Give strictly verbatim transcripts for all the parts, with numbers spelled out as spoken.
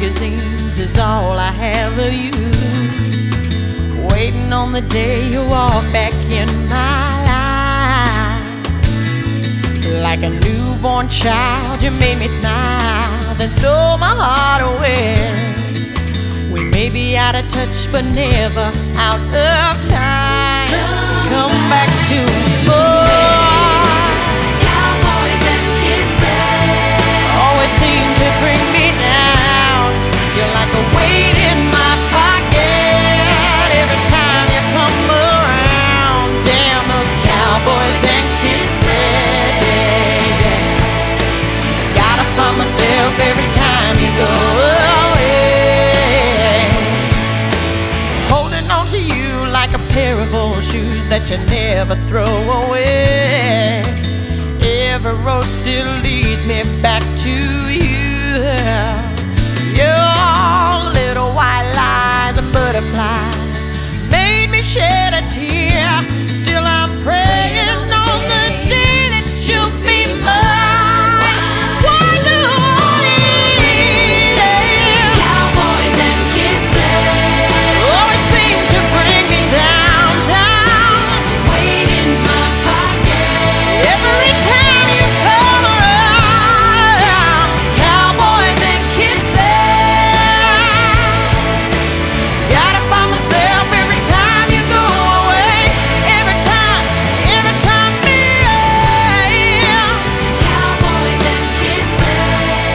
magazines is all I have of you. Waiting on the day you walk back in my life. Like a newborn child, you made me smile, then stole my heart away. We may be out of touch, but never out of time. Come, Come back, back to me, boy. Cowboys and kisses always seem to bring me down. You're like a weight in my pocket every time you come around. Damn those cowboys and kisses, yeah, yeah. Gotta find myself every time you go away. Holding on to you like a pair of old shoes that you never throw away. Every road still leads me back to you. Your little white lies and butterflies made me shed a tear. Still I'm praying on the day that you'll be mine. Why do I need cowboys and kisses always seem to bring me down, down? Weight in my pocket Every time you come around, it's cowboys and kisses. Gotta find myself every time you go away. Every time, every time, yeah. Cowboys and kisses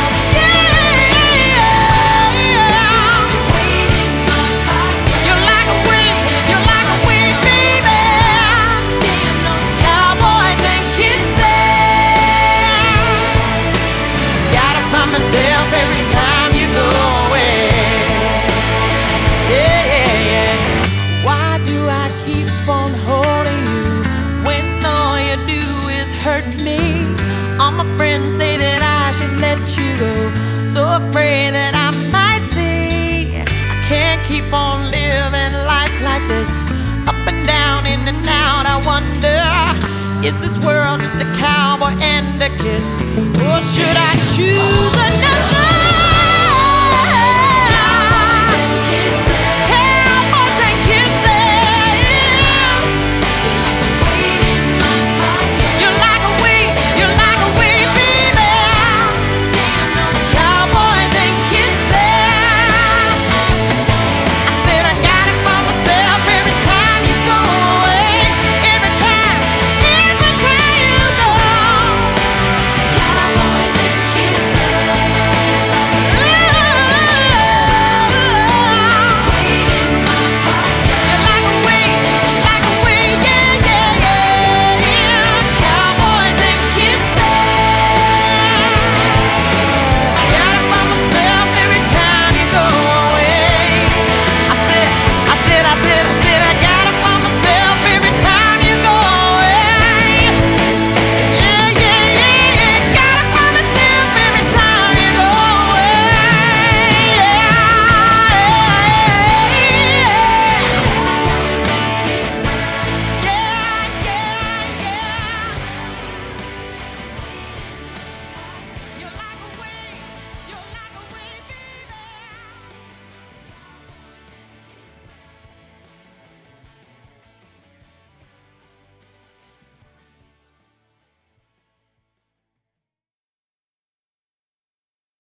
Yeah. Weight in my pocket You're like a wind, you're like a wind, baby. Damn those Cowboys and kisses. Gotta find myself every time you go away. Yeah, yeah, yeah. Why do I keep on holding you when all you do is hurt me? All my friends say that I should let you go, so afraid that I might see I can't keep on living life like this, up and down, in and out. I wonder, is this world just a cowboy and a kiss, or should I choose another?